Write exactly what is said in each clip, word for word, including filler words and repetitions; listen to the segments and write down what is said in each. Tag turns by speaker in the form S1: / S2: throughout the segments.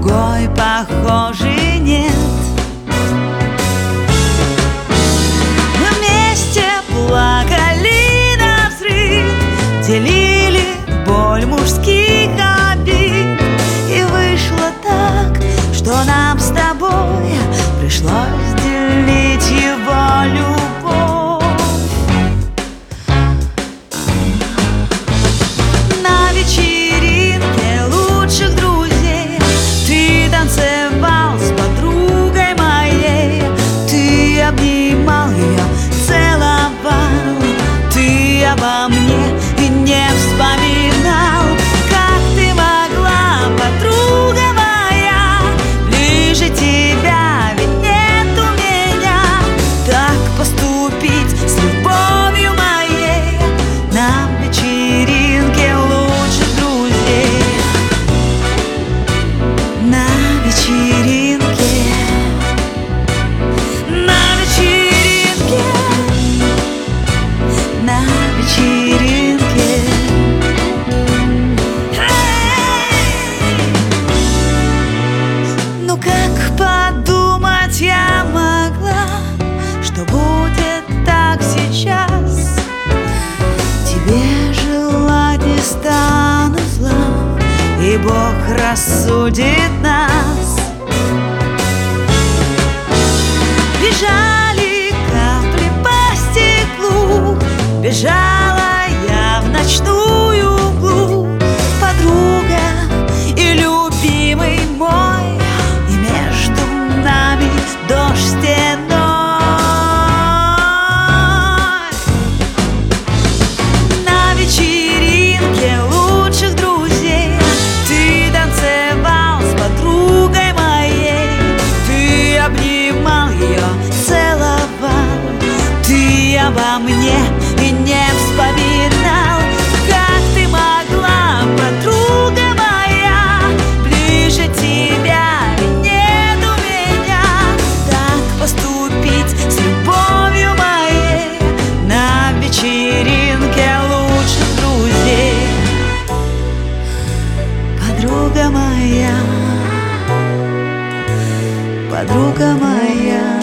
S1: другой похожей нет. Мы вместе плакали навзрыд, делили боль мужских обид. И вышло так, что нам с тобой пришлось делить его любовь. На вечеринке лучших друзей ты танцевал с подругой моей. Ты обнимал ее, целовал, ты обо мне и не вспоминал. Как ты могла, подруга моя, ближе тебя ведь нет у меня, так поступить с любовью моей на вечеринке лучших друзей. На вечеринке, на вечеринке, на вечеринке. Ну как подумать я могла, что будет так сейчас? Тебе желать не стану зла, и Бог рассудит нас. Бежали капли по стеклу, бежала я в ночную глубь. Подруга и любимый мой, и между нами дождь стеной. На вечеринке лучших друзей ты танцевал с подругой моей. Ты обнимал ее, целовал, ты обо мне и не вспоминал. Как ты могла, подруга моя, ближе тебя ведь нет у меня, так поступить с любовью моей на вечеринке лучших друзей? Подруга моя, подруга моя,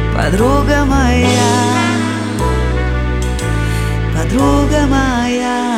S1: подруга моя, подруга моя.